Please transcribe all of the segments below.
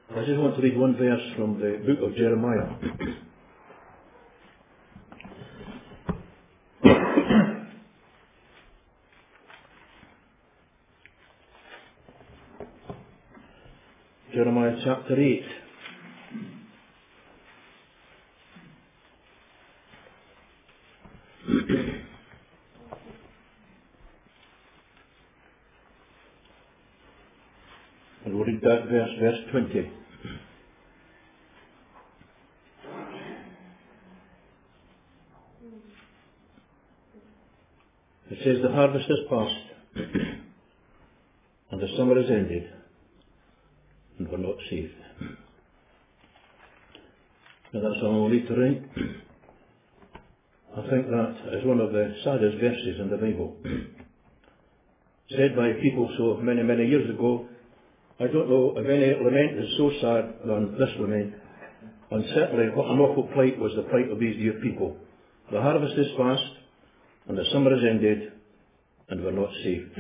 I just want to read one verse from the book of Jeremiah. Jeremiah chapter 8. And we'll read that verse 20. It says, the harvest is past, and the summer is ended, and we're not saved. And that's all we'll need to read. I think that is one of the saddest verses in the Bible. Said by people so many, many years ago. I don't know if any lament is so sad than this lament. And certainly what an awful plight was the plight of these dear people. The harvest is past, and the summer is ended, and we're not saved.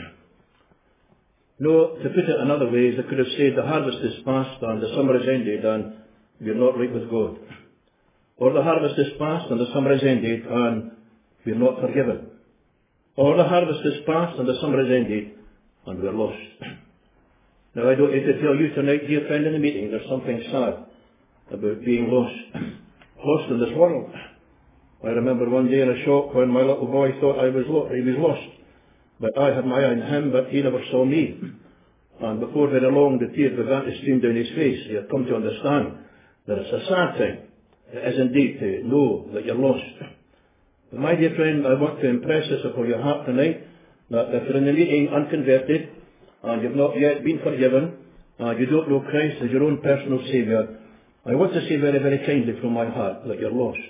No, to put it another way, they could have said the harvest is past, and the summer is ended, and we're not right with God. Or the harvest is past, and the summer is ended, and we're not forgiven. Or the harvest is past, and the summer is ended, and we're lost. Now, I don't need to tell you tonight, dear friend in the meeting, there's something sad about being lost. Lost in this world. I remember one day in a shop when my little boy thought he was lost. But I had my eye on him, but he never saw me. And before very long, the tears began to stream down his face. He had come to understand that it's a sad thing. It is indeed to know that you're lost. But my dear friend, I want to impress this upon your heart tonight, that if you're in the meeting unconverted, and you've not yet been forgiven, and you don't know Christ as your own personal Saviour, I want to say very, very kindly from my heart that you're lost.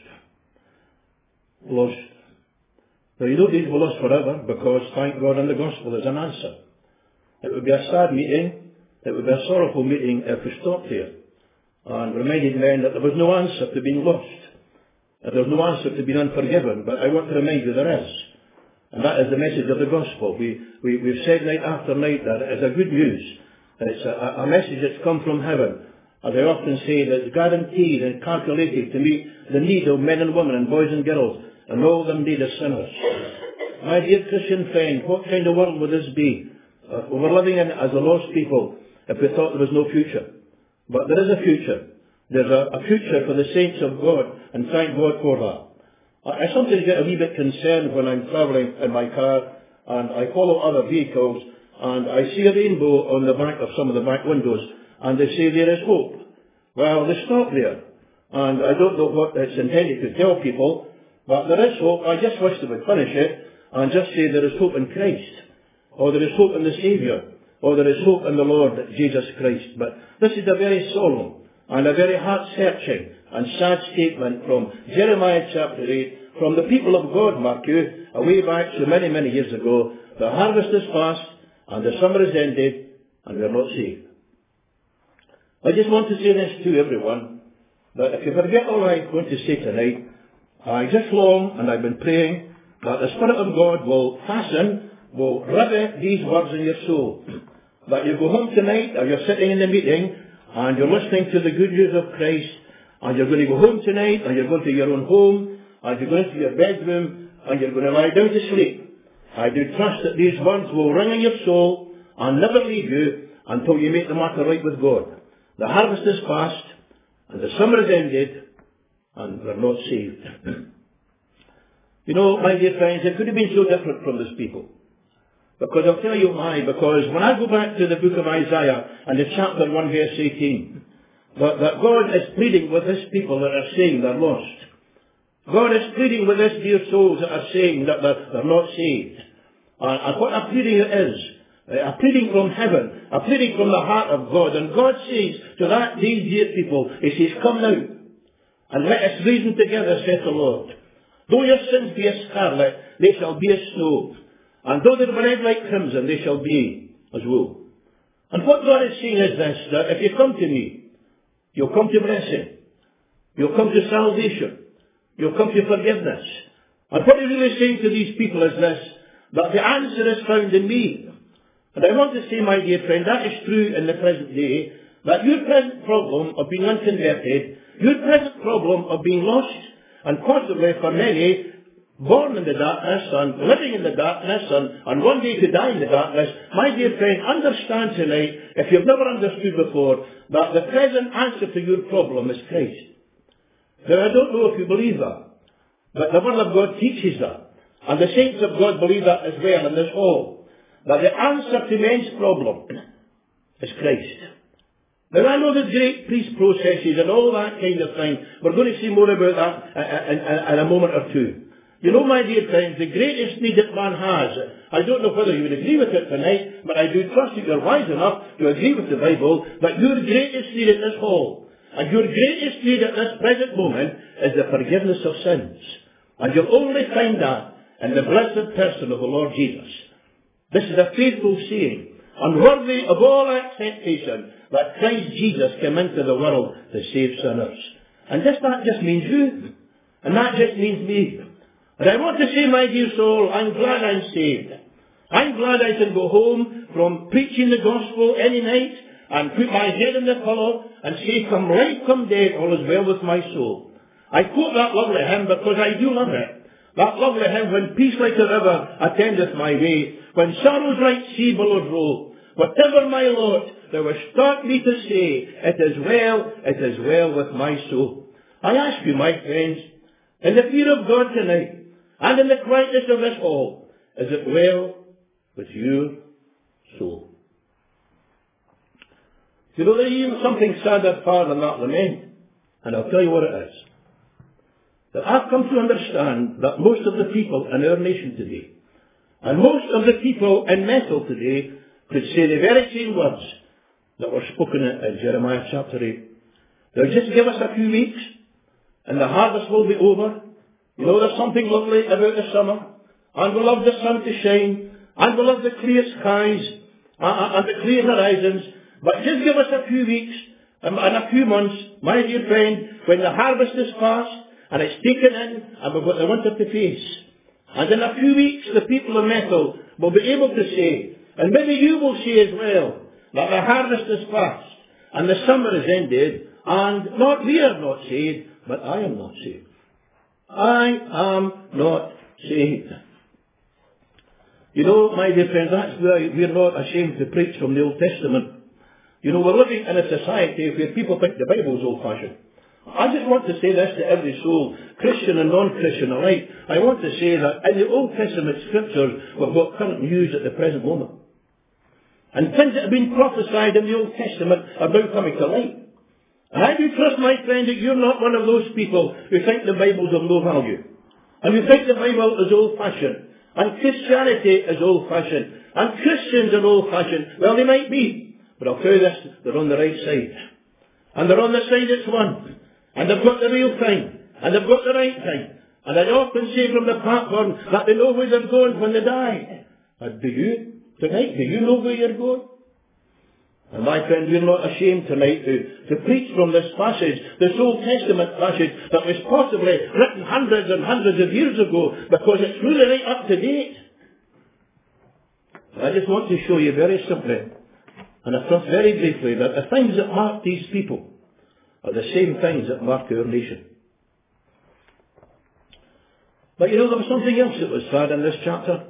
Lost. Now, you don't need to be lost forever, because thank God in the gospel there's an answer. It would be a sad meeting, it would be a sorrowful meeting if we stopped here and reminded men that there was no answer to being lost, that there was no answer to being unforgiven. But I want to remind you there is. And that is the message of the gospel. We've said night after night that it is a good news. It's a message that's come from heaven. As I often say, that it's guaranteed and calculated to meet the need of men and women and boys and girls, and all them need as sinners. My dear Christian friend, what kind of world would this be if we were living in it as a lost people, if we thought there was no future? But there is a future. There's a future for the saints of God, and thank God for that. I sometimes get a wee bit concerned when I'm travelling in my car and I follow other vehicles and I see a rainbow on the back of some of the back windows and they say there is hope. Well, they stop there. And I don't know what it's intended to tell people, but there is hope. I just wish they would finish it and just say there is hope in Christ, or there is hope in the Saviour, or there is hope in the Lord Jesus Christ. But this is a very solemn and a very heart-searching and sad statement from Jeremiah chapter 8, from the people of God, mark you, away back so many, many years ago. The harvest is past, and the summer is ended, and we are not saved. I just want to say this to everyone, that if you forget all I'm going to say tonight, I just long, and I've been praying, that the Spirit of God will rivet these words in your soul. That you go home tonight, or you're sitting in the meeting, and you're listening to the good news of Christ, and you're going to go home tonight, and you're going to your own home, and you're going to your bedroom, and you're going to lie down to sleep. I do trust that these words will ring in your soul, and never leave you, until you make the matter right with God. The harvest is past, and the summer is ended, and we're not saved. You know, my dear friends, it could have been so different from this people. Because I'll tell you why. Because when I go back to the book of Isaiah, and the chapter 1 verse 18, that God is pleading with his people that are saying they're lost. God is pleading with his dear souls that are saying that they're not saved. And what a pleading it is. A pleading from heaven. A pleading from the heart of God. And God says to these dear people, he says, come now, and let us reason together, saith the Lord. Though your sins be as scarlet, they shall be as snow. And though they be red like crimson, they shall be as wool. And what God is saying is this, that if you come to me, you'll come to blessing. You'll come to salvation. You'll come to forgiveness. And what he's really saying to these people is this, that the answer is found in me. And I want to say, my dear friend, that is true in the present day. that your present problem of being unconverted, your present problem of being lost, and possibly for many, born in the darkness and living in the darkness and one day to die in the darkness, my dear friend, understand tonight, if you've never understood before, that the present answer to your problem is Christ. Now, I don't know if you believe that, but the Word of God teaches that. And the saints of God believe that as well in this hall. That the answer to men's problem is Christ. Now, I know the great peace processes and all that kind of thing. We're going to see more about that in a moment or two. You know, my dear friends, the greatest need that man has, I don't know whether you would agree with it tonight, but I do trust that you're wise enough to agree with the Bible, that your greatest need in this hall, and your greatest need at this present moment, is the forgiveness of sins. And you'll only find that in the blessed person of the Lord Jesus. This is a faithful saying, and worthy of all acceptation, that Christ Jesus came into the world to save sinners. And that just means you, and that just means me. And I want to say, my dear soul, I'm glad I'm saved. I'm glad I can go home from preaching the gospel any night and put my head in the pillow and say, come life, come death, all is well with my soul. I quote that lovely hymn because I do love it. That lovely hymn, when peace like a river attendeth my way, when sorrows like sea billows roll, whatever my lot, thou hast taught me to say, it is well with my soul. I ask you, my friends, in the fear of God tonight, and in the quietness of this hall, is it well with your soul? You know, there's even something sadder far than that lament, and I'll tell you what it is. That I've come to understand that most of the people in our nation today, and most of the people in Methil today, could say the very same words that were spoken in Jeremiah chapter 8. They'll just give us a few weeks, and the harvest will be over. You know, there's something lovely about the summer, and we love the sun to shine, and we love the clear skies, and the clear horizons, but just give us a few weeks, and a few months, my dear friend, when the harvest is past, and it's taken in, and we've got the winter to face. And in a few weeks, the people of Methil will be able to say, and maybe you will say as well, that the harvest is past, and the summer is ended, and not we are not saved, but I am not saved. I am not saved. You know, my dear friends, that's why we're not ashamed to preach from the Old Testament. You know, we're living in a society where people think the Bible is old-fashioned. I just want to say this to every soul, Christian and non-Christian alike. I want to say that in the Old Testament scriptures, we've got current news at the present moment. And things that have been prophesied in the Old Testament are now coming to light. And I do trust, my friend, that you're not one of those people who think the Bible's of no value. And who think the Bible is old-fashioned. And Christianity is old-fashioned. And Christians are old-fashioned. Well, they might be. But I'll tell you this, they're on the right side. And they're on the side that's won. And they've got the real thing. And they've got the right thing. And I often say from the platform that they know where they're going when they die. And do you, tonight, do you know where you're going? And my friend, we're not ashamed tonight to preach from this passage, this Old Testament passage that was possibly written hundreds and hundreds of years ago, because it's really right up to date. I just want to show you very simply, and I trust very briefly, that the things that mark these people are the same things that mark our nation. But you know, there was something else that was sad in this chapter.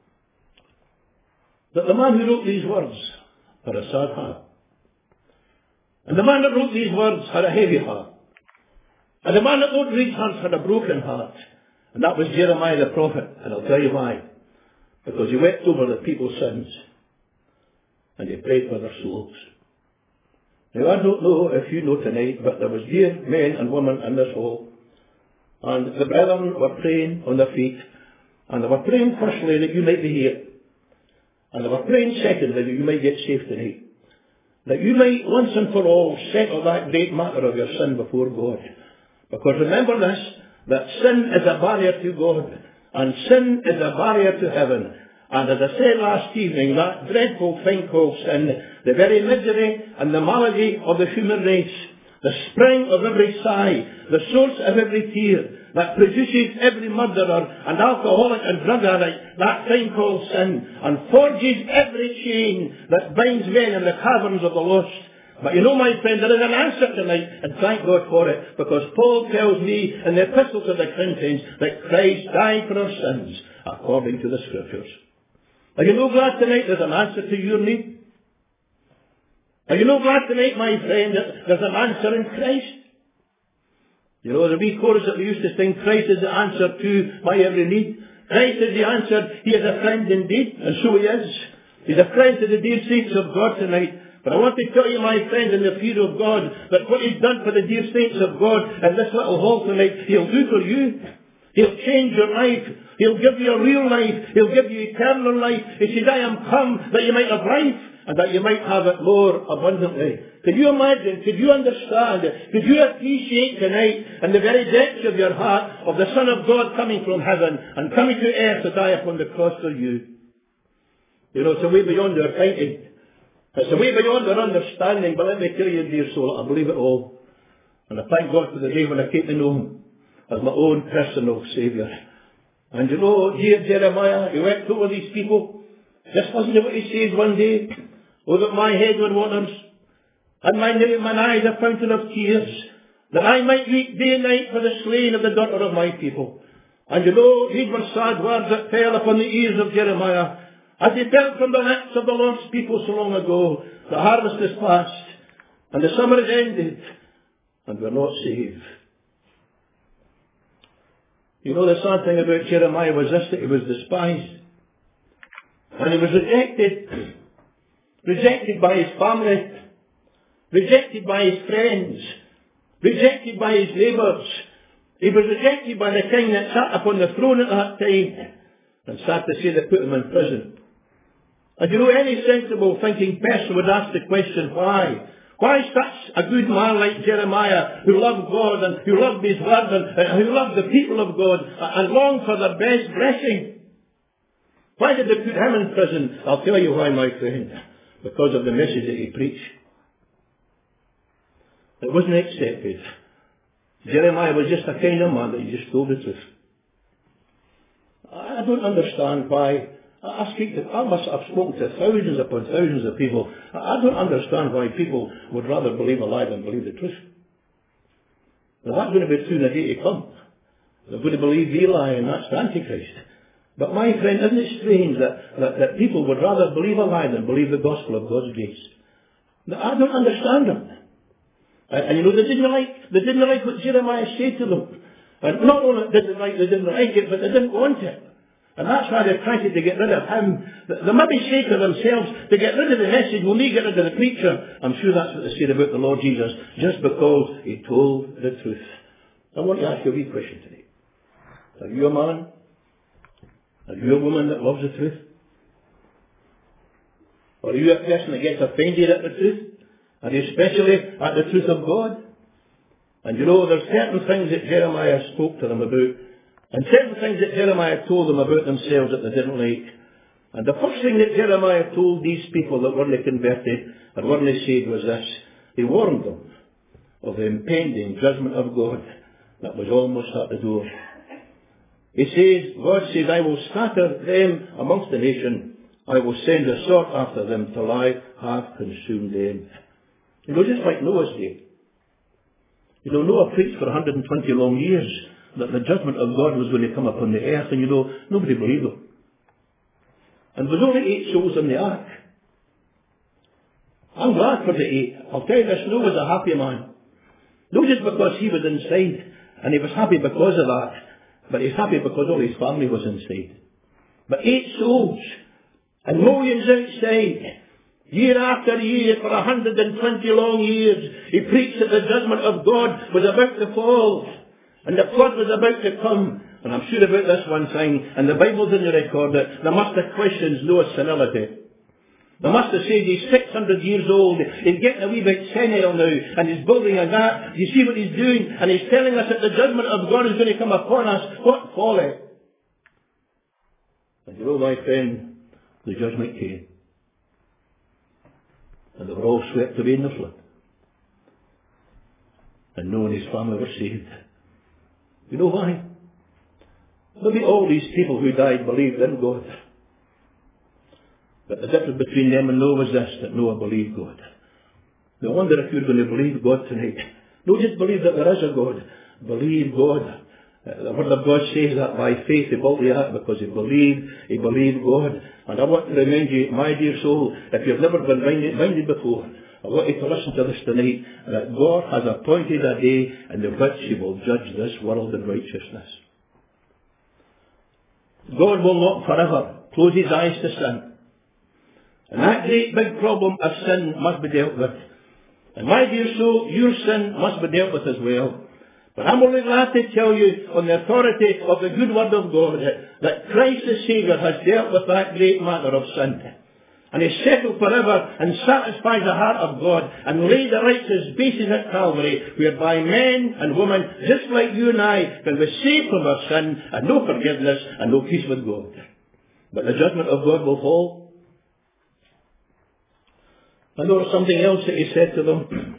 That the man who wrote these words had a sad heart. And the man that wrote these words had a heavy heart. And the man that wrote these words had a broken heart. And that was Jeremiah the prophet. And I'll tell you why. Because he wept over the people's sins. And he prayed for their souls. Now, I don't know if you know tonight, but there was dear men and women in this hall. And the brethren were praying on their feet. And they were praying firstly that you might be here. And they were praying secondly that you might get saved tonight. That you might once and for all settle that great matter of your sin before God. Because remember this, that sin is a barrier to God. And sin is a barrier to heaven. And as I said last evening, that dreadful thing called sin, the very misery and the malady of the human race, the spring of every sigh, the source of every tear, that produces every murderer and alcoholic and drug addict, that thing called sin, and forges every chain that binds men in the caverns of the lost, But you know, my friend, there is an answer tonight, and thank God for it, because Paul tells me in the Epistle to the Corinthians that Christ died for our sins according to the Scriptures. Are you no glad tonight there's an answer to your need? Are you no glad tonight, my friend, that there's an answer in Christ? You know, the wee chorus that we used to sing, Christ is the answer to my every need. Christ is the answer. He is a friend indeed, and so he is. He's a friend to the dear saints of God tonight. But I want to tell you, my friend, in the fear of God, that what he's done for the dear saints of God in this little hall tonight, he'll do for you. He'll change your life. He'll give you a real life. He'll give you eternal life. He said, I am come that you might have life, and that you might have it more abundantly. Could you imagine, could you understand, could you appreciate tonight, in the very depths of your heart, of the Son of God coming from heaven, and coming to earth to die upon the cross for you? You know, it's a way beyond our thinking. It's a way beyond our understanding, but let me tell you, dear soul, I believe it all. And I thank God for the day when I came to know him as my own personal Saviour. And you know, dear Jeremiah, he went over these people. Just listen to what he says one day. Oh, that my head were waters, and mine eyes a fountain of tears, that I might weep day and night for the slain of the daughter of my people. And you know, these were sad words that fell upon the ears of Jeremiah, as they fell from the lips of the Lord's people so long ago. The harvest is past, and the summer is ended, and we're not saved. You know, the sad thing about Jeremiah was this, that he was despised. And he was rejected. Rejected by his family. Rejected by his friends. Rejected by his neighbours. He was rejected by the king that sat upon the throne at that time. And sad to say, they put him in prison. And you know, any sensible thinking person would ask the question, why? Why such a good man like Jeremiah, who loved God and who loved his word and who loved the people of God and longed for their best blessing? Why did they put him in prison? I'll tell you why, my friend. Because of the message that he preached. It wasn't accepted. Jeremiah was just a kind of man that he just told the truth. I don't understand why. I've spoken to thousands upon thousands of people. I don't understand why people would rather believe a lie than believe the truth. Now, that's going to be true in the day to come. They're going to believe the lie, and that's the Antichrist. But my friend, isn't it strange that people would rather believe a lie than believe the gospel of God's grace? Now, I don't understand them. And you know, they didn't like what Jeremiah said to them. And not only did they didn't like it, but they didn't want it. And that's why they're trying to get rid of him. They maybe say to themselves, to get rid of the message, we'll need to get rid of the preacher. I'm sure that's what they said about the Lord Jesus, just because he told the truth. I want to ask you a wee question today. Are you a man? Are you a woman that loves the truth? Or are you a person that gets offended at the truth? And especially at the truth of God? And you know, there's certain things that Jeremiah spoke to them about, and certain things that Jeremiah told them about themselves that they didn't like. And the first thing that Jeremiah told these people that weren't converted and weren't saved was this. He warned them of the impending judgment of God that was almost at the door. He says, God says, I will scatter them amongst the nation. I will send a sword after them till I have consumed them. You know, just like Noah's day. You know, Noah preached for 120 long years that the judgment of God was going to come upon the earth, and you know, nobody believed him. And there was only 8 souls in the ark. I'm glad for the 8. I'll tell you this, Noah was a happy man. Not just because he was inside, and he was happy because of that, but he's happy because all his family was inside. But 8 souls, and millions outside, year after year, for 120 long years, he preached that the judgment of God was about to fall, and the flood was about to come. And I'm sure about this one thing, and the Bible didn't record it, they must have questioned Noah's senility. They must have said he's 600 years old, he's getting a wee bit senile now, and he's building a gap. You see what he's doing? And he's telling us that the judgment of God is going to come upon us. What folly! And you know, my friend, the judgment came. And they were all swept away in the flood. And Noah and his family were saved. You know why? Maybe all these people who died believed in God. But the difference between them and Noah was this, that Noah believed God. No wonder if you're going to believe God tonight. Don't just believe that there is a God. Believe God. The Word of God says that by faith he built the ark because he believed God. And I want to remind you, my dear soul, if you've never been minded before, I want you to listen to this tonight, that God has appointed a day in which he will judge this world in righteousness. God will not forever close his eyes to sin. And that great big problem of sin must be dealt with. And my dear soul, your sin must be dealt with as well. But I'm only glad to tell you, on the authority of the good word of God, that Christ the Saviour has dealt with that great matter of sin. And he settled forever and satisfied the heart of God and laid the righteous basis at Calvary, whereby men and women, just like you and I, can be saved from our sin and no forgiveness and no peace with God. But the judgment of God will fall. I noticed something else that he said to them.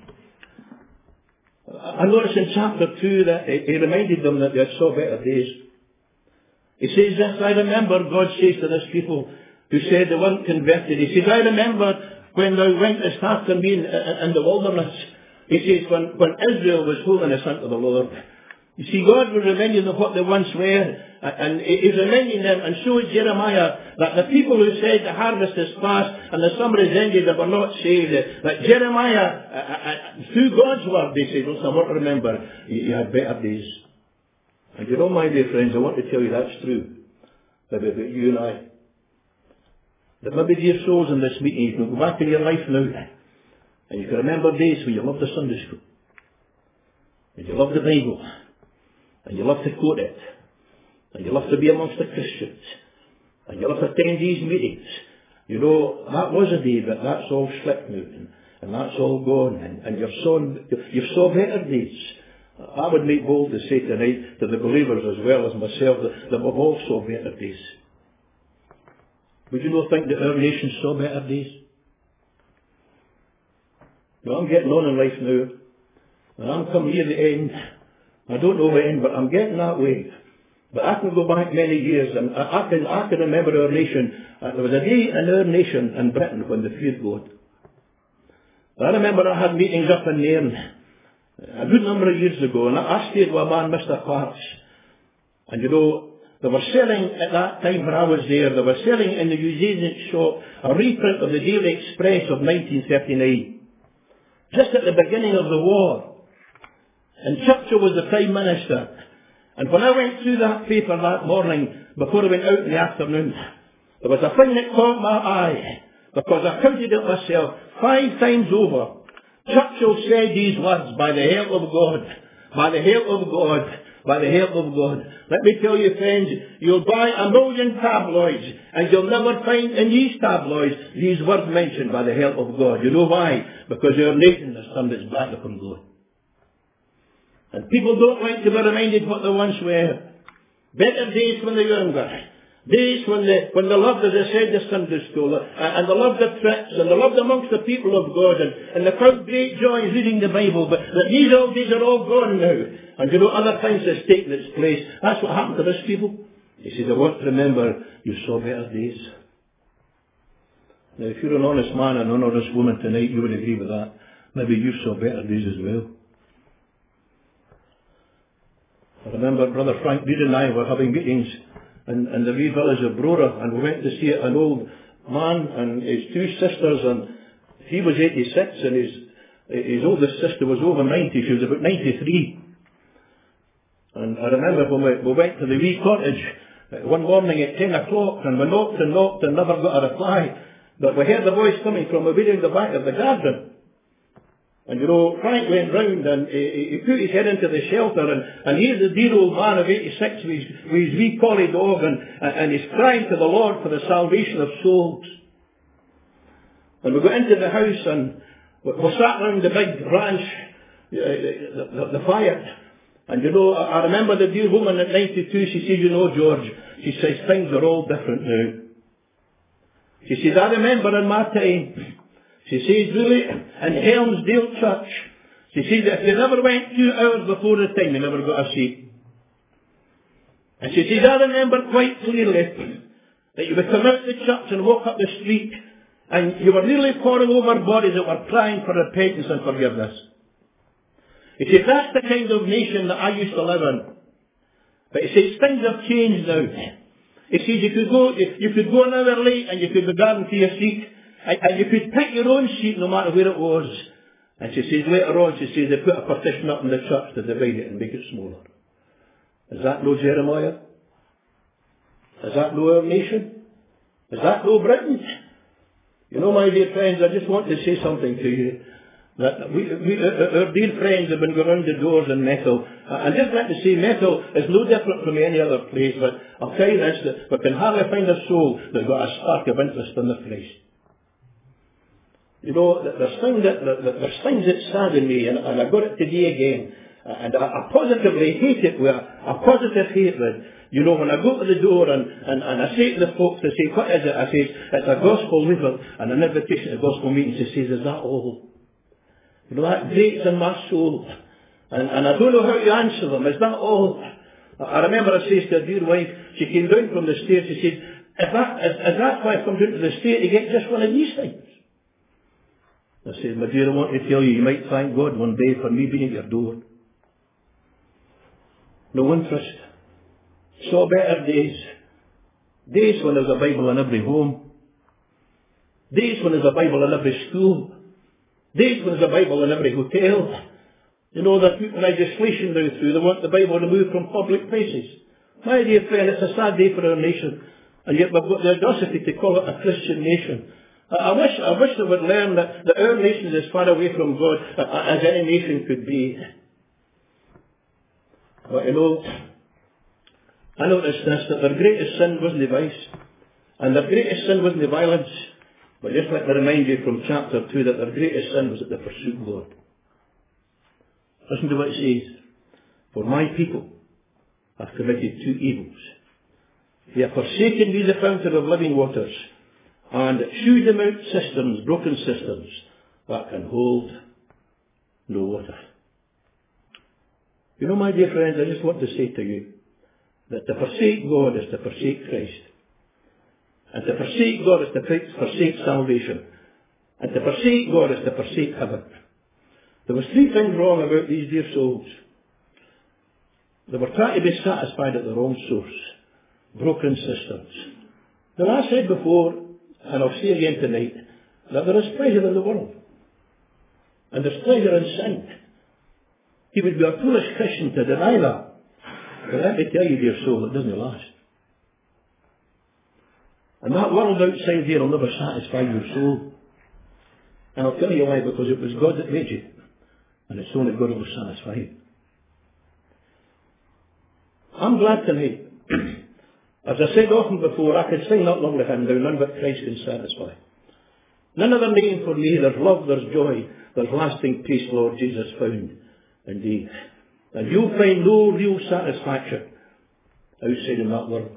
I noticed in chapter 2 that he reminded them that they saw better days. He says this, I remember, God says to this people who said they weren't converted. He says, I remember when thou wentest after me in the wilderness. He says, when Israel was holiness unto the Lord. You see, God was reminding them of what they once were. And he's reminding them, and so is Jeremiah, that the people who said the harvest is past and the summer is ended that were not saved, that Jeremiah, through God's word, they said, listen, I want to remember, you had better days. And you know, my dear friends, I want to tell you that's true about you and I. That maybe, dear souls, in this meeting, you can go back in your life now, and you can remember days when you loved the Sunday school, and you loved the Bible, and you loved to quote it, and you loved to be amongst the Christians, and you loved to attend these meetings. You know, that was a day, but that's all slipped now, and that's all gone, and you've saw better days. I would make bold to say tonight to the believers as well as myself that we've all saw better days. Would you not think that our nation saw better days? Now, I'm getting on in life now, and I'm coming near the end. I don't know when, but I'm getting that way. But I can go back many years, and I can remember our nation. There was a day in our nation in Britain when they feared God. I remember I had meetings up in Nairn a good number of years ago, and I stayed with a man, Mr. Parks. And you know, they were selling, at that time when I was there, they were selling in the newsagent shop a reprint of the Daily Express of 1939. Just at the beginning of the war. And Churchill was the Prime Minister. And when I went through that paper that morning, before I went out in the afternoon, there was a thing that caught my eye, because I counted it myself 5 times over. Churchill said these words, by the help of God, by the help of God, by the help of God. Let me tell you, friends, you'll buy 1,000,000 tabloids, and you'll never find in these tabloids these words mentioned, by the help of God. You know why? Because our nation has turned its back upon God. And people don't like to be reminded what they once were. Better days when they're younger. Days when they loved, as I said, the Sunday school, and they loved the trips, and they loved amongst the people of God, and they found great joy in reading the Bible, but these old days are all gone now. And you know, other things have taken its place. That's what happened to this people. He says, I want to remember you saw better days. Now, if you're an honest man and an honest woman tonight, you would agree with that. Maybe you saw better days as well. I remember Brother Frank Reed and I were having meetings in the wee village of Brora, and we went to see an old man and his 2 sisters, and he was 86 and his oldest sister was over 90, she was about 93. And I remember when we went to the wee cottage one morning at 10 o'clock, and we knocked and never got a reply, but we heard the voice coming from away in the back of the garden. And you know, Frank went round and he put his head into the shelter, and here's the dear old man of 86 with his wee collie dog, and he's crying to the Lord for the salvation of souls. And we got into the house, and we sat round the big ranch, the fire. And you know, I remember the dear woman at 92, she says, you know, George, she says, things are all different now. She says, I remember in my time, she says, really, in Helmsdale Church, she says that if you never went 2 hours before the time, you never got a seat. And she says, I remember quite clearly that you would come out of the church and walk up the street, And you were nearly pouring over bodies that were crying for repentance and forgiveness. He says, that's the kind of nation that I used to live in. But he says, things have changed now. He says, you could go an hour late and you could be garden to your seat. And you could pick your own seat no matter where it was. And she says, later on, she says, they put a partition up in the church to divide it and make it smaller. Is that no Jeremiah? Is that no our nation? Is that no Britain? You know, my dear friends, I just want to say something to you. That our dear friends have been going around the doors in Methil. And just like to say, Methil is no different from any other place, but I'll tell you this, that we can hardly find a soul that's got a spark of interest in the Christ. You know, there's things that sadden me, and I got it today again, and I positively hate it with a positive hatred. You know, when I go to the door and I say to the folks, they say, what is it? I say, it's a gospel leaflet and an invitation to gospel meetings. She says, is that all? You know, that grates in my soul. And I don't know how to answer them. Is that all? I remember I says to a dear wife, she came down from the stairs, she said, is that why I've come down to the stair to get just one of these things? I said, my dear, I want to tell you, you might thank God one day for me being at your door. No interest. Saw better days. Days when there's a Bible in every home. Days when there's a Bible in every school. Days when there's a Bible in every hotel. You know, they're putting legislation now through. They want the Bible removed from public places. My dear friend, it's a sad day for our nation. And yet we've got the audacity to call it a Christian nation. I wish they would learn that our nation is as far away from God as any nation could be. But you know, I noticed this, that their greatest sin wasn't vice, and their greatest sin wasn't violence, but just let me remind you from chapter 2 that their greatest sin was that they forsook God. Listen to what it says. For my people have committed two evils. They have forsaken me, the fountain of living waters, and hewed them out cisterns, broken cisterns, that can hold no water. You know, my dear friends, I just want to say to you that to forsake God is to forsake Christ. And to forsake God is to forsake salvation. And to forsake God is to forsake heaven. There was three things wrong about these dear souls. They were trying to be satisfied at the wrong source. Broken cisterns. Now, I said before, and I'll say again tonight, that there is pleasure in the world. And there's pleasure in sin. He would be a foolish Christian to deny that. But let me tell you, dear soul, it doesn't last. And that world outside there will never satisfy your soul. And I'll tell you why, because it was God that made you. And it's only God who will satisfy you. I'm glad tonight. As I said often before, I could sing that lovely hymn, now none but Christ can satisfy. None other name for me, there's love, there's joy, there's lasting peace, Lord Jesus, found indeed. And you'll find no real satisfaction outside in that world.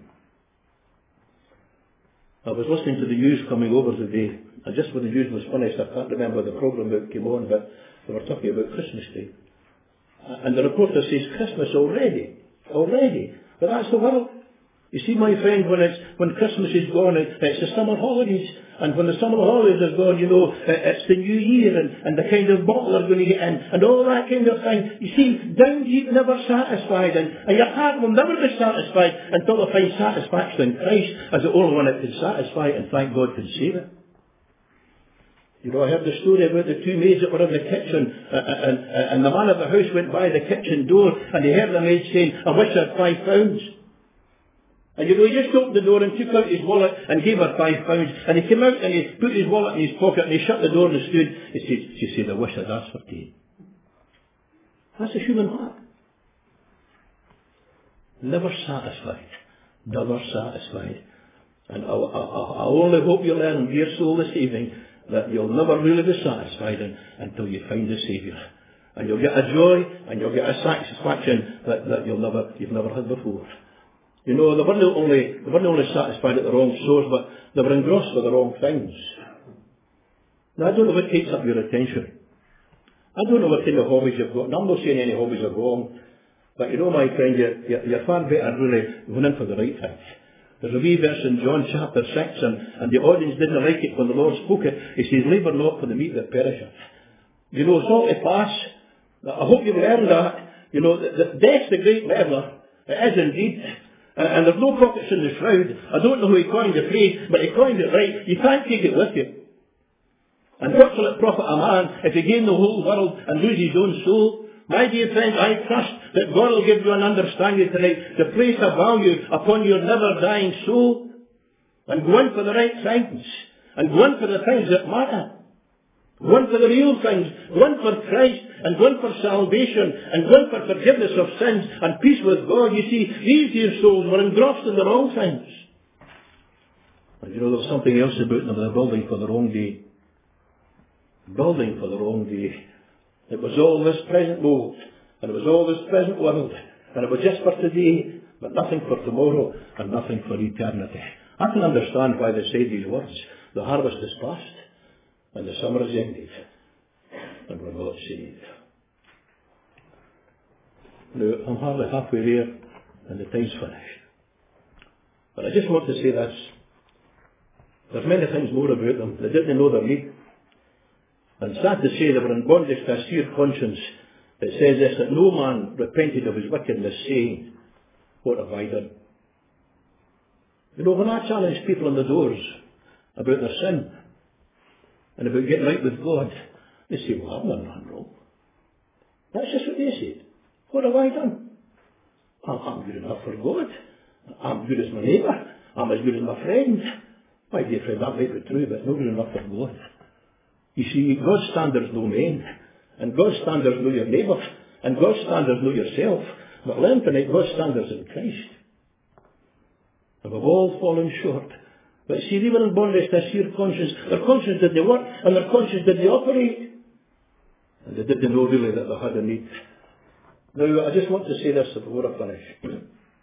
I was listening to the news coming over today, and just when the news was finished, I can't remember the programme that came on, but they were talking about Christmas Day. And the reporter says, Christmas already. But that's the world. You see, my friend, when Christmas is gone, it's the summer holidays. And when the summer holidays are gone, you know, it's the new year and the kind of bottle are going to get in and all that kind of thing. You see, down deep, never satisfied. And your heart will never be satisfied until they find satisfaction in Christ as the only one that can satisfy it, and thank God can save it. You know, I heard the story about the two maids that were in the kitchen, and the man of the house went by the kitchen door, and he heard the maid saying, I wish I had £5. And you know, he just opened the door and took out his wallet and gave her £5. And he came out and he put his wallet in his pocket and he shut the door and stood. She said, I wish I'd asked for tea. That's the human heart. Never satisfied. Never satisfied. And I only hope you learn, dear soul, this evening, that you'll never really be satisfied until you find the Saviour. And you'll get a joy and you'll get a satisfaction that you've never had before. You know, they weren't only satisfied at the wrong source, but they were engrossed with the wrong things. Now, I don't know what takes up your attention. I don't know what kind of hobbies you've got. And I'm not saying any hobbies are wrong. But you know, my friend, you're far better really going in for the right things. There's a wee verse in John chapter 6, and the audience didn't like it when the Lord spoke it. He says, labour not for the meat that perisheth. You know, it's all to pass. I hope you've learned that. You know, that death's the great leveller. It is indeed. And there's no prophets in the shroud. I don't know who he coined the phrase, but he coined it right. You can't take it with you. And what shall it profit a man if he gain the whole world and lose his own soul? My dear friend, I trust that God will give you an understanding tonight to place a value upon your never-dying soul and go in for the right things and go in for the things that matter. Go in for the real things. Go in for Christ and go in for salvation and go in for forgiveness of sins and peace with God. You see, these dear souls were engrossed in the wrong things. And you know, there was something else about them. They're building for the wrong day. Building for the wrong day. It was all this present world, and it was all this present world, and it was just for today, but nothing for tomorrow, and nothing for eternity. I can understand why they say these words. The harvest is past, and the summer is ended, and we're not saved. Now, I'm hardly halfway there, and the time's finished. But I just want to say this. There's many things more about them. They didn't know their need. And sad to say, they were in bondage to a seared conscience. It says this, that no man repented of his wickedness, saying, what have I done? You know, when I challenge people in the doors about their sin and about getting right with God, they say, well, I've done nothing wrong. That's just what they say. What have I done? I'm good enough for God. I'm good as my neighbour. I'm as good as my friend. My dear friend, that might be true, but it's not good enough for God. You see, God's standards know men, and God's standards know your neighbour, and God's standards know yourself. But learn tonight, God's standards in Christ. And we've all fallen short. But see, they were in bondage to a seared conscience. Their conscience did the work, and their conscience did the operate. And they didn't know really that they had a need. Now, I just want to say this before I finish.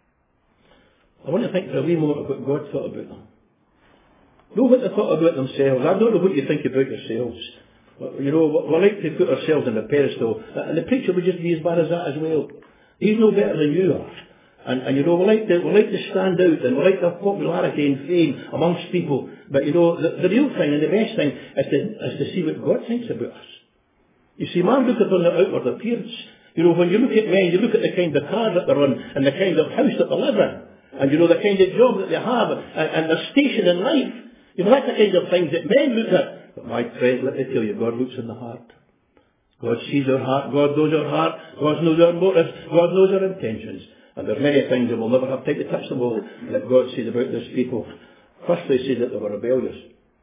I want to think for a wee moment of what God thought about them. Know what they thought about themselves. I don't know what you think about yourselves. You know, we like to put ourselves on a pedestal. And the preacher would just be as bad as that as well. He's no better than you are. And you know, we like to stand out, and we like to have popularity and fame amongst people. But you know, the real thing and the best thing is to see what God thinks about us. You see, man look upon the outward appearance. You know, when you look at men, you look at the kind of car that they're on, and the kind of house that they live in. And you know, the kind of job that they have, and their station in life. You know, that's the kind of things that men look at. But my friend, let me tell you, God looks in the heart. God sees our heart. God knows our heart. God knows our motives. God knows our intentions. And there's many things that we'll never have time to touch them all that God says about those people. Firstly, he says that they were rebellious.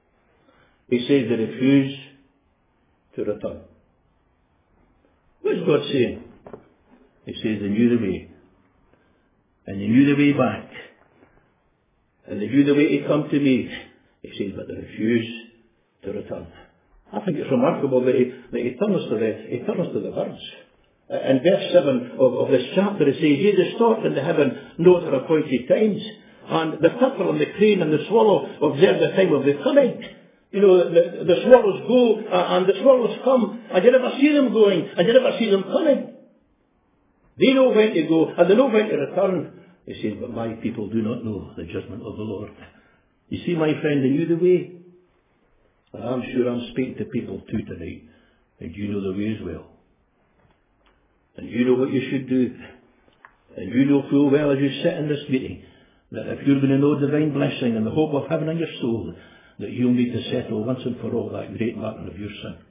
He says they refused to return. What is God saying? He says they knew the way. And they knew the way back. And they knew the way to come to me. He says, but they refuse to return. I think it's remarkable that he turns to the birds. In verse 7 of this chapter, it says, ye the stork in the heaven know their appointed times. And the turtle and the crane and the swallow observe the time of their coming. You know, the swallows go and the swallows come, and you never see them going, and you never see them coming. They know when to go, and they know when to return. He says, but my people do not know the judgment of the Lord. You see, my friend, they knew the way. And I'm sure I'm speaking to people too tonight. And you know the way as well. And you know what you should do. And you know full well as you sit in this meeting that if you're going to know divine blessing and the hope of heaven in your soul, that you'll need to settle once and for all that great matter of your sin.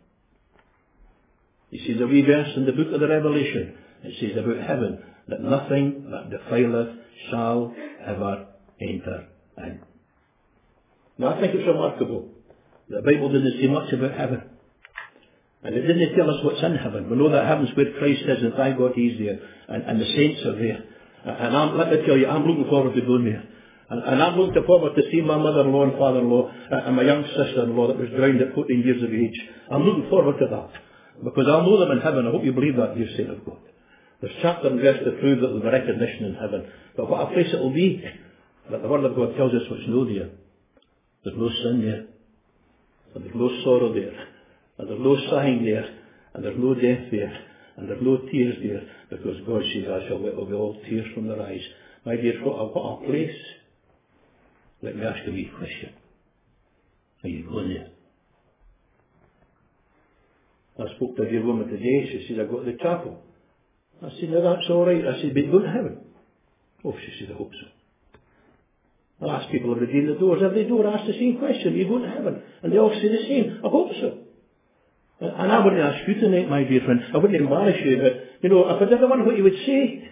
You see, the wee verse in the book of the Revelation, it says about heaven, that nothing that defileth shall ever enter in. Now, I think it's remarkable. The Bible didn't say much about heaven. And it didn't tell us what's in heaven. We know that heaven's where Christ is, and thank God He's there. And the saints are there. And let me tell you, I'm looking forward to going there. And I'm looking forward to seeing my mother-in-law and father-in-law and my young sister-in-law that was drowned at 14 years of age. I'm looking forward to that. Because I'll know them in heaven. I hope you believe that, dear saint of God. There's chapter and verse to prove that there'll be recognition in heaven. But what a place it will be. That the Word of God tells us what's no there. There's no sin there. And there's no sorrow there. And there's no sighing there. And there's no death there. And there's no tears there. Because God says, I shall wipe away all tears from their eyes. My dear, what a place. Let me ask you a wee question. Are you going there? I spoke to a dear woman today. She said, I go to the chapel. I said, no, that's all right. I said, but you go to heaven? Oh, she said, I hope so. I ask people every day in the doors. Every door asks the same question. Are you going to heaven? And they all say the same. I hope so. And I wouldn't ask you tonight, my dear friend. I wouldn't embarrass you, but, you know, if I didn't wonder what you would say,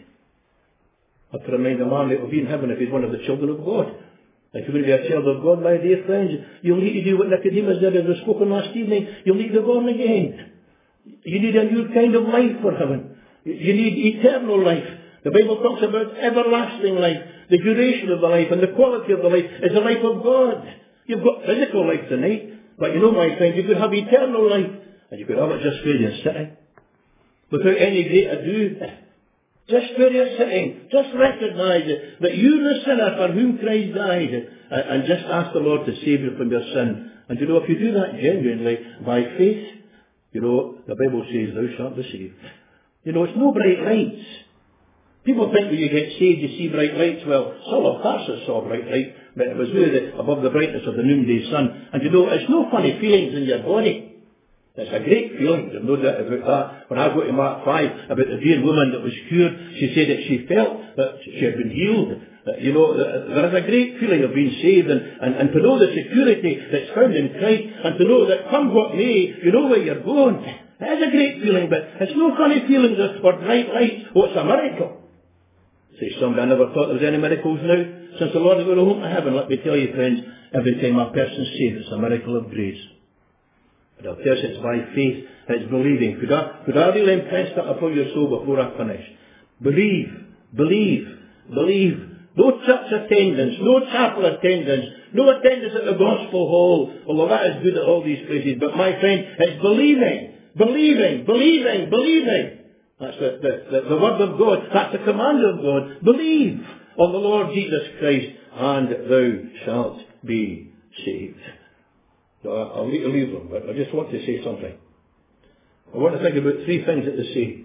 I have to remind a man that will be in heaven if he's one of the children of God. If you're going to be a child of God, my dear friends, you'll need to do what Nicodemus did, as was spoken last evening. You'll need to be born again. You need a new kind of life for heaven. You need eternal life. The Bible talks about everlasting life. The duration of the life and the quality of the life is the life of God. You've got physical life tonight, but you know, my friend, you could have eternal life, and you could have it just where you're sitting, without any great ado. Just where you're sitting, just recognise it, that you're the sinner for whom Christ died, and just ask the Lord to save you from your sin. And you know, if you do that genuinely, by faith, you know, the Bible says, thou shalt be saved. You know, it's no bright lights. People think when you get saved you see bright lights. Well, Saul of Tarsus saw bright light, but it was really above the brightness of the noonday sun. And you know, it's no funny feelings in your body. It's a great feeling, there's no doubt about that. When I go to Mark 5 about the dear woman that was cured, she said that she felt that she had been healed. You know, there is a great feeling of being saved, and to know the security that's found in Christ, and to know that come what may, you know where you're going. It is a great feeling, but it's no funny feelings or bright lights. Oh, it's a miracle. Say somebody, I never thought there was any miracles now. Since the Lord is going home to heaven, let me tell you, friends, every time a person's saved, it's a miracle of grace. But I'll tell you, it's by faith, it's believing. Could I really impress that upon your soul before I finish? Believe, believe, believe. No church attendance, no chapel attendance, no attendance at the gospel hall, although that is good at all these places. But my friend, it's believing, believing, believing, believing. That's the word of God. That's the command of God. Believe on the Lord Jesus Christ, and thou shalt be saved. I'll need to leave them, but I just want to say something. I want to think about three things that they say.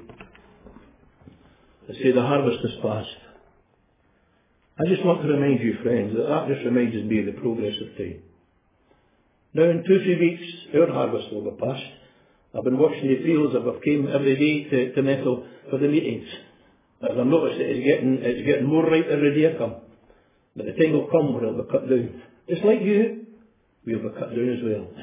They say the harvest is past. I just want to remind you, friends, that just reminds me of the progress of time. Now in 2-3 weeks, our harvest will be past. I've been watching the fields. I've came every day to Methil for the meetings. As I've noticed that it's getting more ripe every day I come. But the time will come where it'll be cut down. Just like you, we'll be cut down as well.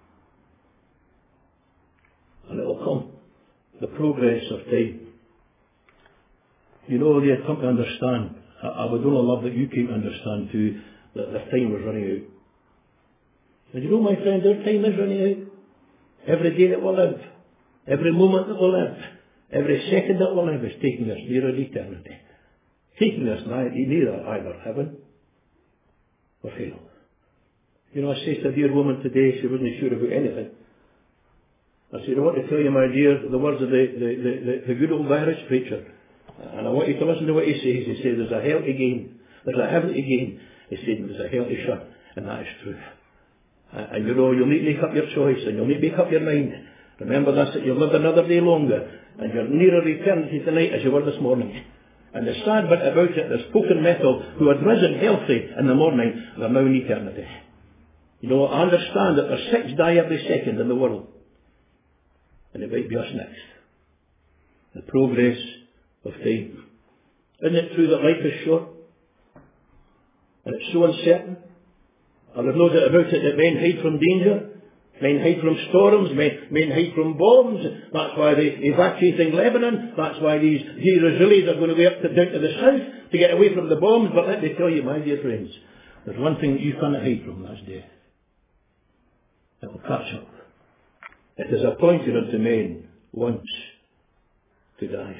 And it'll come. The progress of time. You know, you come to understand. I would only love that you came to understand too, that the time was running out. And you know, my friend, our time is running out. Every day that we live, every moment that we live, every second that we live is taking us nearer eternity. Taking us nearer either heaven or hell. You know, I said to a dear woman today, she wasn't sure about anything. I said, I want to tell you, my dear, the words of the good old Irish preacher. And I want you to listen to what he says. He says, there's a hell to gain. There's a heaven to gain. He said, there's a hell to shun. And that is true. And you know, you'll need to make up your choice, and you'll need to make up your mind. Remember this, that you'll live another day longer, and you're nearer eternity tonight as you were this morning. And the sad bit about it, there's folk in Methil who had risen healthy in the morning, they're now in eternity. You know, I understand that there's 6 die every second in the world. And it might be us next. The progress of time. Isn't it true that life is short? And it's so uncertain? And there's no doubt about it that men hide from danger. Men hide from storms. Men hide from bombs. That's why they're evacuating Lebanon. That's why these Israelis are going to be down to the south to get away from the bombs. But let me tell you, my dear friends, there's one thing that you cannot hide from, that's death. It will catch up. It is appointed unto men once to die.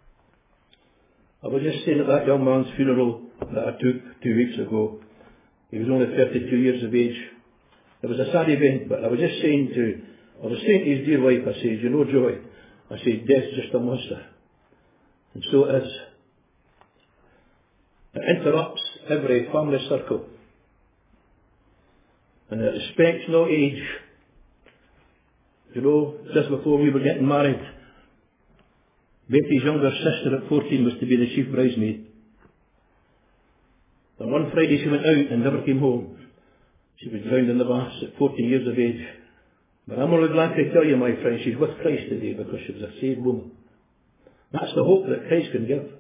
I was just saying at that young man's funeral that I took 2 weeks ago. He was only 32 years of age. It was a sad event, but I was saying to his dear wife, I said, you know, Joy, I said, death's just a monster. And so it is. It interrupts every family circle. And it respects no age. You know, just before we were getting married, Betty's younger sister at 14 was to be the chief bridesmaid. And one Friday she went out and never came home. She was drowned in the baths at 14 years of age. But I'm only glad to tell you, my friend, she's with Christ today because she was a saved woman. That's the hope that Christ can give.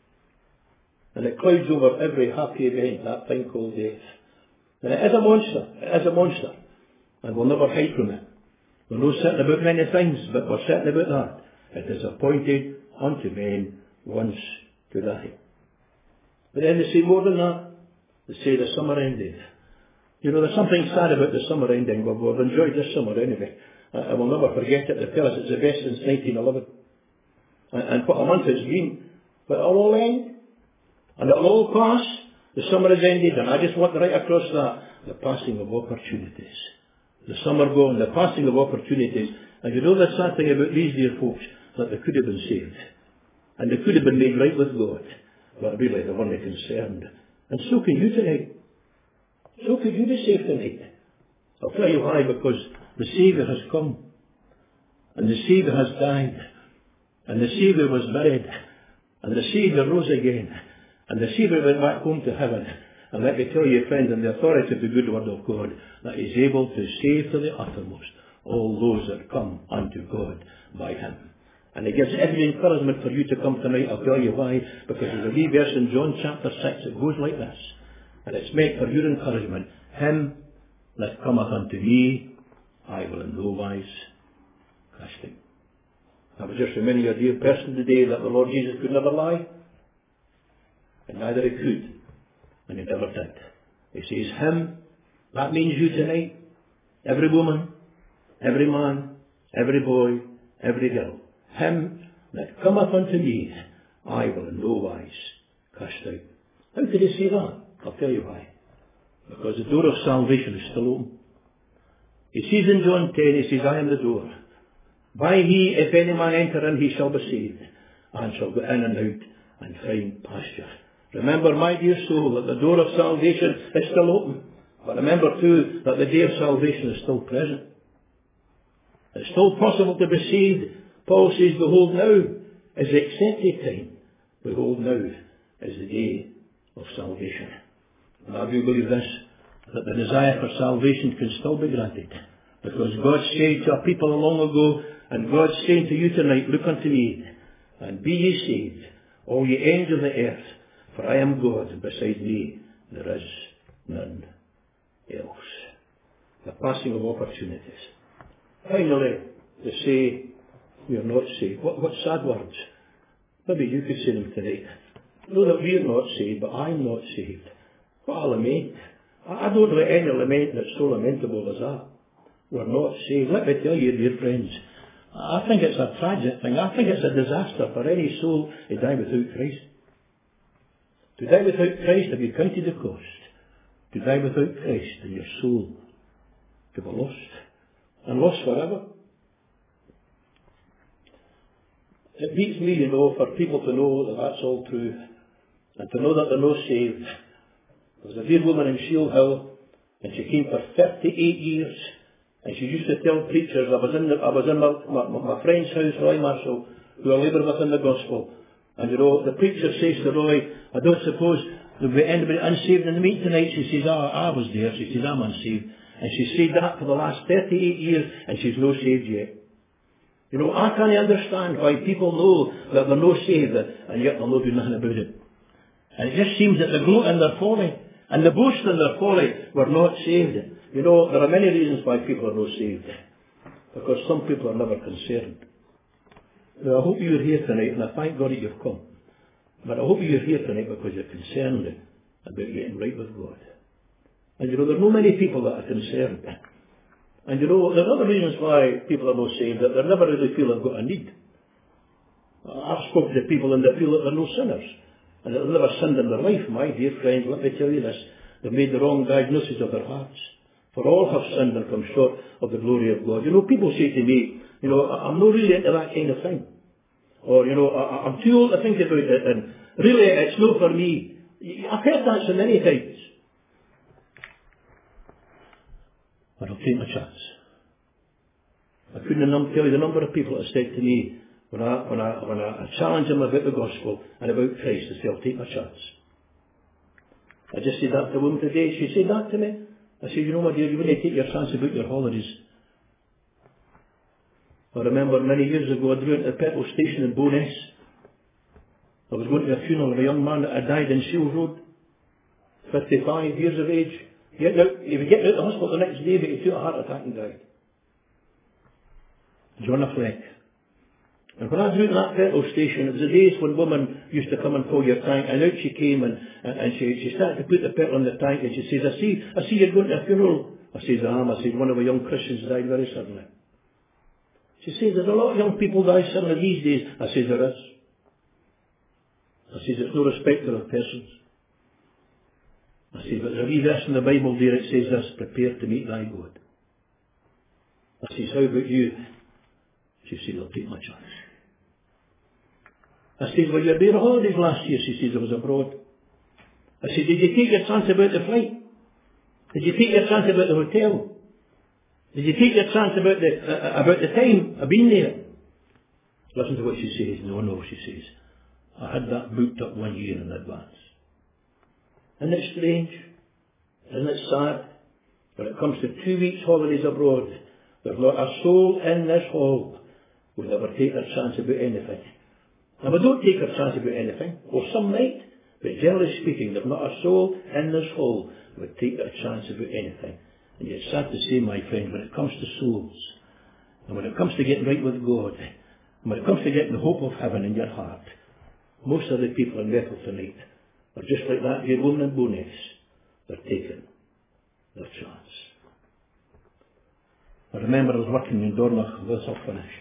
And it clouds over every happy event, that thing called death. And it is a monster. It is a monster. And we'll never hide from it. We're not certain about many things, but we're certain about that. It is appointed unto men once to die. But then they say more than that. They say the summer ended. You know, there's something sad about the summer ending. We've enjoyed this summer anyway. I will never forget it. They tell us it's the best since 1911. And what a month it's been. But it'll all end. And it'll all pass. The summer has ended. And I just want right across that. The passing of opportunities. The summer gone. The passing of opportunities. And you know the sad thing about these dear folks? That they could have been saved. And they could have been made right with God. But really they weren't concerned. And so can you tonight. So could you be saved tonight? I'll tell you why, because the Saviour has come. And the Saviour has died. And the Saviour was buried. And the Saviour rose again. And the Saviour went back home to heaven. And let me tell you, friends, in the authority of the good word of God, that He's able to save to the uttermost all those that come unto God by Him. And He gives every encouragement for you to come tonight. I'll tell you why. Because there's a wee verse in John chapter 6 that goes like this. And it's meant for your encouragement. Him that cometh unto me, I will in no wise cast him. I was just reminding a dear person today that the Lord Jesus could never lie. And neither He could. And He never did. He says him. That means you tonight. Every woman, every man, every boy, every girl. Him that cometh unto me, I will in no wise cast out. How could He say that? I'll tell you why. Because the door of salvation is still open. He says in John 10, He says, I am the door. By me, if any man enter in, he shall be saved, and shall go in and out, and find pasture. Remember, my dear soul, that the door of salvation is still open. But remember too, that the day of salvation is still present. It's still possible to be saved. Paul says, behold now is the accepted time. Behold now is the day of salvation. And I do believe this, that the desire for salvation can still be granted. Because God said to a people long ago, and God's saying to you tonight, look unto me, and be ye saved, all ye ends of the earth, for I am God, and beside me there is none else. The passing of opportunities. Finally, to say, we are not saved. What sad words. Maybe you could say them tonight. Know that we are not saved, but I'm not saved. What a lament. I don't know any lament that's so lamentable as that. We're not saved. Let me tell you, dear friends, I think it's a tragic thing. I think it's a disaster for any soul to die without Christ. To die without Christ, have you counted the cost? To die without Christ and your soul to be lost. And lost forever. It beats me, for people to know that that's all true. And to know that they're not saved. There was a dear woman in Shield Hill, and she came for 38 years, and she used to tell preachers, I was in my friend's house, Roy Marshall, who I labour with in the gospel, and the preacher says to Roy, I don't suppose there'll be anybody unsaved in the meeting tonight. She says, I was there. She says, I'm unsaved. And she said that for the last 38 years, and she's not saved yet. I can't understand why people know that they're not saved, and yet they'll not do nothing about it. And it just seems that they gloat in their folly, and they boast in their folly, we're not saved. There are many reasons why people are not saved. Because some people are never concerned. Now, I hope you're here tonight, and I thank God that you've come. But I hope you're here tonight because you're concerned about getting right with God. And there's no many people that are concerned. And there's other reasons why people are not saved, that they never really feel they've got a need. I've spoken to people and they feel that they're no sinners. And they've never sinned in their life. My dear friends, let me tell you this. They've made the wrong diagnosis of their hearts. For all have sinned and come short of the glory of God. People say to me, I'm not really into that kind of thing. Or, I'm too old to think about it, and really it's not for me. I've heard that so many times. But I'll take my chance. I couldn't tell you the number of people that have said to me, when I challenge them about the gospel and about Christ, they say, I'll take my chance. I just said that to a woman today. She said that to me. I said, you know, my dear, you wouldn't take your chance about your holidays. I remember many years ago, I drove into the petrol station in Bo'ness. I was going to a funeral of a young man that had died in Shields Road, 55 years of age. He was getting out of the hospital the next day, but he took a heart attack and died. John Fleck. And when I was out in that petrol station, it was the days when women used to come and fill your tank, and out she came and she started to put the petrol in the tank, and she says, I see you're going to a funeral. I says, I said, one of our young Christians died very suddenly. She says, there's a lot of young people die suddenly these days. I says, there is. I says, it's no respecter of persons. I says, but there's a wee verse in the Bible there, it says this, prepare to meet thy God. I says, how about you? She says, I'll take my chance. I says, well, you were there on holidays last year. She says, I was abroad. I said, did you take your chance about the flight? Did you take your chance about the hotel? Did you take your chance about the time of being there? Listen to what she says. No, she says, I had that booked up 1 year in advance. Isn't it strange? Isn't it sad? When it comes to 2 weeks holidays abroad, there's not a soul in this hall who will ever take their chance about anything. And we don't take our chance about anything, or some might, but generally speaking, there's not a soul in this hall who would take their chance about anything. And yet it's sad to say, my friend, when it comes to souls, and when it comes to getting right with God, and when it comes to getting the hope of heaven in your heart, most of the people in Bethel tonight are just like that dear woman in Bo'ness. They're taking their chance. I remember I was working in Dornoch, this I'll finish,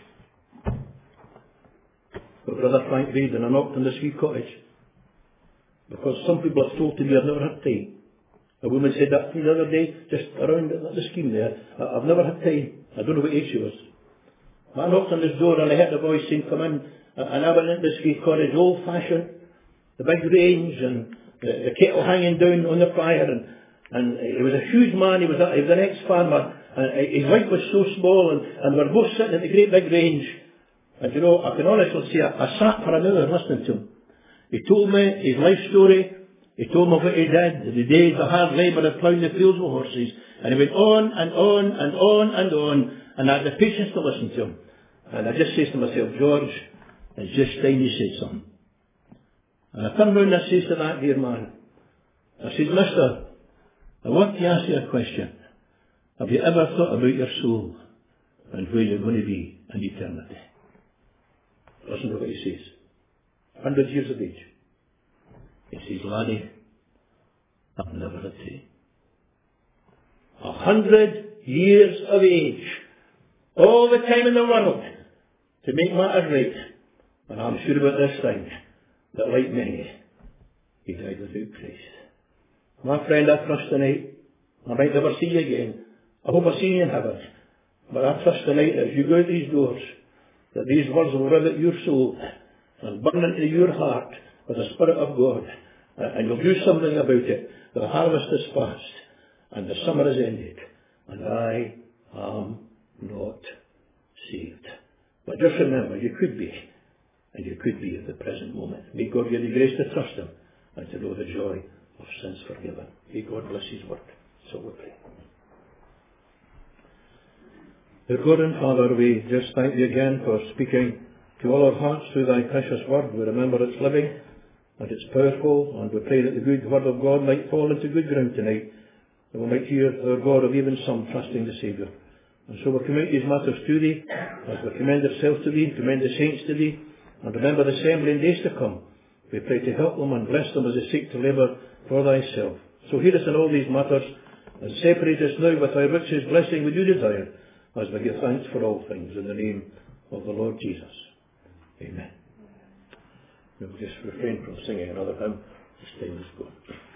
with Brother Frank Reid, and I knocked on this wee cottage, because some people have told to me I've never had time. A woman said that to me the other day, just around the scheme there, I've never had time. I don't know what age she was. I knocked on this door and I heard the voice saying, come in, and I went into this wee cottage, old fashioned, the big range and the kettle hanging down on the fire, and he was a huge man, he was an ex-farmer, and his wife was so small, and we were both sitting at the great big range. And you know, I can honestly say, I sat for an hour listening to him. He told me his life story, he told me what he did, the days of hard labour of ploughing the fields with horses, and he went on and on and on and on, and I had the patience to listen to him. And I just says to myself, George, it's just time you said something. And I turned round and I says to that dear man, I says, mister, I want to ask you a question. Have you ever thought about your soul and where you're going to be in eternity? Listen to what he says. 100 years of age. He says, laddie, I've never had time. 100 years of age. All the time in the world to make matters right. And I'm sure about this thing, that like many, he died without Christ. My friend, I trust tonight, I might never see you again. I hope I see you in heaven. But I trust tonight as you go out these doors, that these words will rivet your soul and burn into your heart with the Spirit of God. And you'll do something about it. The harvest is past and the summer is ended. And I am not saved. But just remember, you could be. And you could be at the present moment. May God give you grace to trust Him and to know the joy of sins forgiven. May God bless His word. So we pray. Dear God and Father, we just thank you again for speaking to all our hearts through thy precious word. We remember it's living and it's powerful, and we pray that the good word of God might fall into good ground tonight, and we might hear, our God, of even some trusting the Saviour. And so we commit these matters to thee, as we commend ourselves to thee, and commend the saints to thee, and remember the assembly in days to come. We pray to help them and bless them as they seek to labour for thyself. So hear us in all these matters, and separate us now with thy richest blessing we do desire, as we give thanks for all things, in the name of the Lord Jesus. Amen. We'll just refrain from singing another hymn as time is gone.